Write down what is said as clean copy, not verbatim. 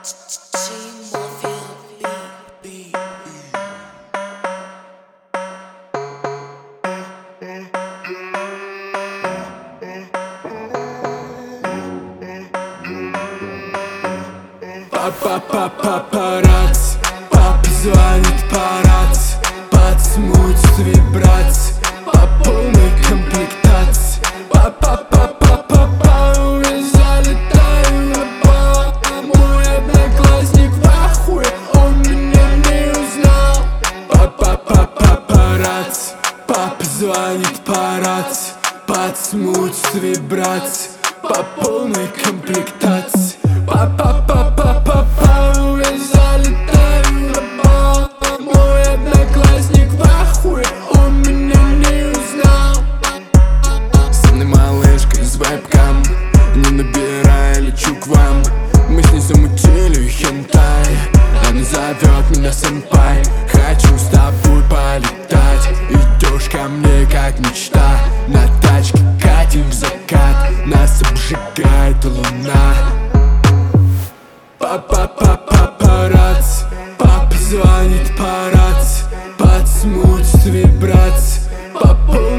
Папарацци, папа звонит по рации, подсмутит вибрации, по полной комплектации. Папа, я залетаю на бал. Мой одноклассник в ахуе, он меня не узнал. Папарацци, папа звонит по рации, подсмутит вибрации, по полной комплектации. Я залетаю на бал. Мой одноклассник в ахуе, он меня не узнал. Со мной малышка из вебкам, не набирай, лечу к вам. Мы с ней замутили хентай, она зовет меня сэмпай. Хочу с тобой полетать, идешь ко мне как мечта. На тачке катим в закат, нас обжигает луна. Папарацци, папа звонит по рации, подсмутит вибрации, по